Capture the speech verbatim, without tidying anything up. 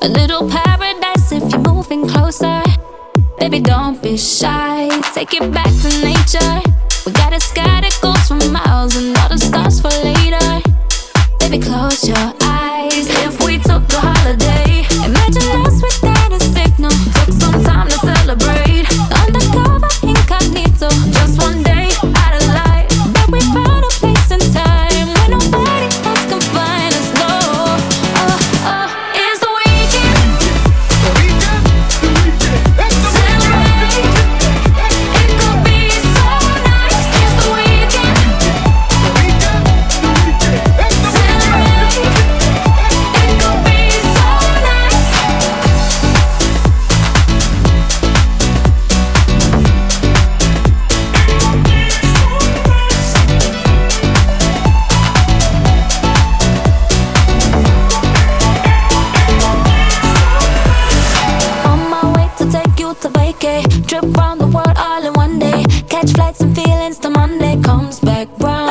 A little paradise if you're moving closer. Baby, don't be shy, take it back to nature. We got a sky that goes for miles and all the stars for later. Baby, close your eyes. If we took a holiday, imagine us without a signal. Took some time to celebrate. Undercover, incognito. Just one day out of life. But we found a place and time where nobody else can find us. No, oh, oh, it's the weekend. Celebrate. It could be so nice. It's the weekend. Celebrate. It could be so nice. On my way to take you to vacay. Trip round the world all in one day. Catch flights and feelings till Monday comes back round.